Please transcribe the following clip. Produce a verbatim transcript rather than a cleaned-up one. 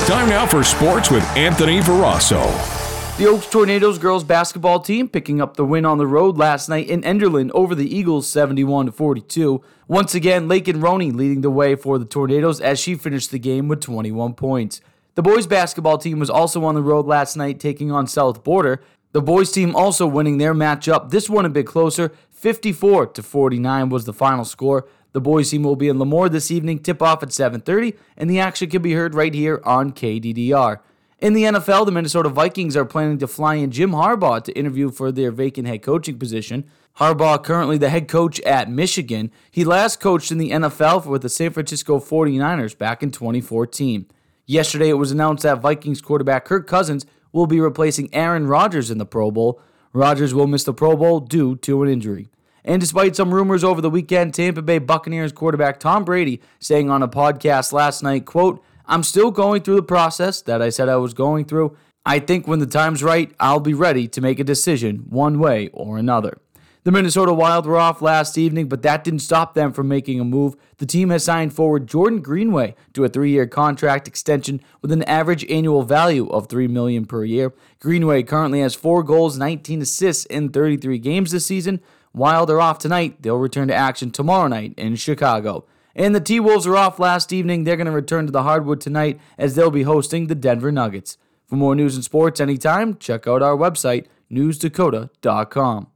Time now for sports with Anthony Verasso. The Oaks Tornadoes girls basketball team picking up the win on the road last night in Enderlin over the Eagles seventy-one to forty-two. Once again, Lakin Roney leading the way for the Tornadoes as she finished the game with twenty-one points. The boys basketball team was also on the road last night taking on South Border. The boys team also winning their matchup, this one a bit closer, fifty-four to forty-nine was the final score. The boys team will be in Lemoore this evening, tip-off at seven thirty, and the action can be heard right here on K D D R. In the N F L, the Minnesota Vikings are planning to fly in Jim Harbaugh to interview for their vacant head coaching position. Harbaugh, currently the head coach at Michigan. He last coached in the N F L with the San Francisco forty-niners back in twenty fourteen. Yesterday, it was announced that Vikings quarterback Kirk Cousins will be replacing Aaron Rodgers in the Pro Bowl. Rodgers will miss the Pro Bowl due to an injury. And despite some rumors over the weekend, Tampa Bay Buccaneers quarterback Tom Brady saying on a podcast last night, quote, "I'm still going through the process that I said I was going through. I think when the time's right, I'll be ready to make a decision one way or another." The Minnesota Wild were off last evening, but that didn't stop them from making a move. The team has signed forward Jordan Greenway to a three-year contract extension with an average annual value of three million dollars per year. Greenway currently has four goals, nineteen assists in thirty-three games this season. Wild are off tonight. They'll return to action tomorrow night in Chicago. And the T-Wolves are off last evening. They're going to return to the hardwood tonight as they'll be hosting the Denver Nuggets. For more news and sports anytime, check out our website, news dakota dot com.